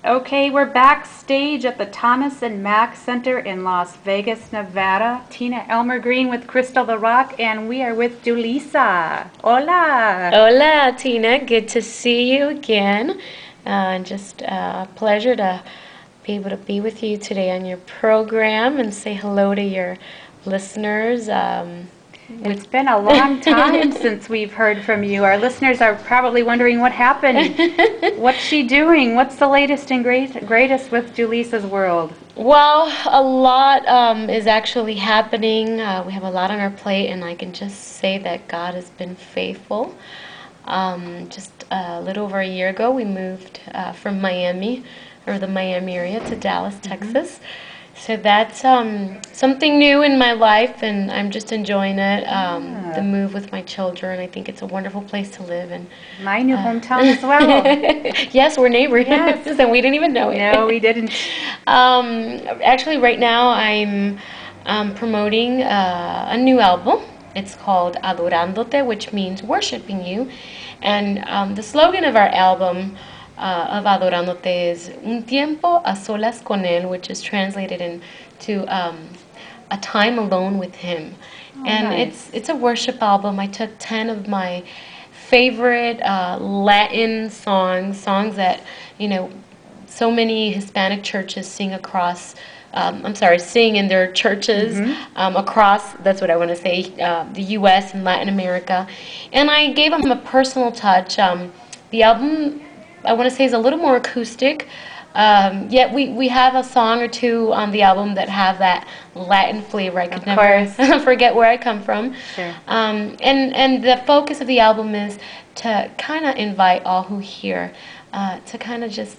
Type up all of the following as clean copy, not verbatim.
Okay, we're backstage at the Thomas and Mack Center in Las Vegas, Nevada. Tina Elmer Green with Crystal the Rock, and we are with Julissa. Hola! Hola, Tina. Good to see you again. Just a pleasure to be able to be with you today on your program and say hello to your listeners. It's been a long time since we've heard from you. Our listeners are probably wondering what happened. What's she doing? What's the latest and greatest with Julissa's world? Well, a lot is actually happening. We have a lot on our plate, and I can just say that God has been faithful. Just a little over a year ago, we moved from Miami, or the Miami area, to Dallas, Texas. So that's something new in my life, and I'm just enjoying it. The move with my children. I think it's a wonderful place to live. And my new hometown as well. Yes, we're neighbors, yes. And we didn't even know it. No, we didn't. Actually, right now I'm promoting a new album. It's called Adorándote, which means worshiping you. And the slogan of our album of Adorándote is Un tiempo a solas con él, which is translated into a time alone with him. And nice. it's a worship album. I took 10 of my favorite Latin songs that, so many Hispanic churches sing across, sing in their churches across, that's what I want to say, the U.S. and Latin America. And I gave them a personal touch. The album, I want to say, is a little more acoustic. Yet we have a song or two on the album that have that Latin flavor. I could never forget where I come from. Sure. And the focus of the album is to kind of invite all who hear to kind of just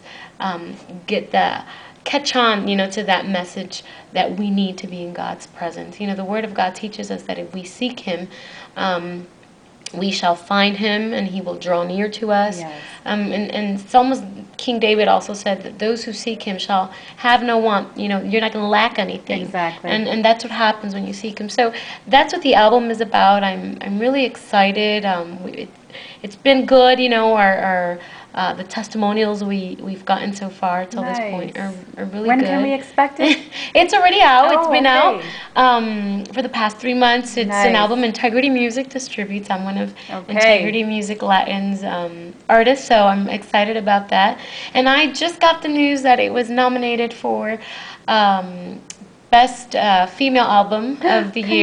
catch on, to that message that we need to be in God's presence. The Word of God teaches us that if we seek Him, we shall find Him, and He will draw near to us. Yes. And it's almost, King David also said that those who seek Him shall have no want. You're not going to lack anything. Exactly. And that's what happens when you seek Him. So that's what the album is about. I'm really excited. It's been good. Our the testimonials we've gotten so far till this point are really when good. When can we expect it? It's already out. Oh, it's been out for the past 3 months. It's an album Integrity Music distributes. I'm one of Integrity Music Latin's artists, so I'm excited about that. And I just got the news that it was nominated for Best Female Album of the Year.